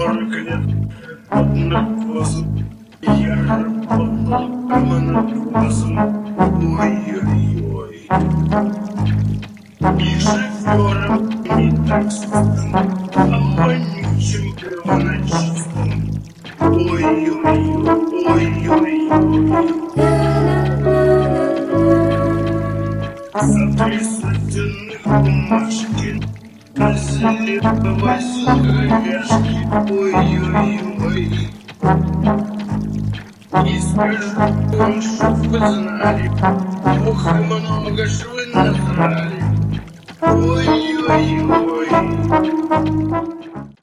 40 лет под наркозом. Я работал монотозом. Ой-ой-ой. И шофером, и таксистом, а вонючим первоначистом. Ой-ой-ой. За 3 сотенных бумажки Разлиповой говяжки. Ой-ой-ой. И скажу вам, чтоб вы знали, ох, и много ж вы надрали. Ой-ой-ой.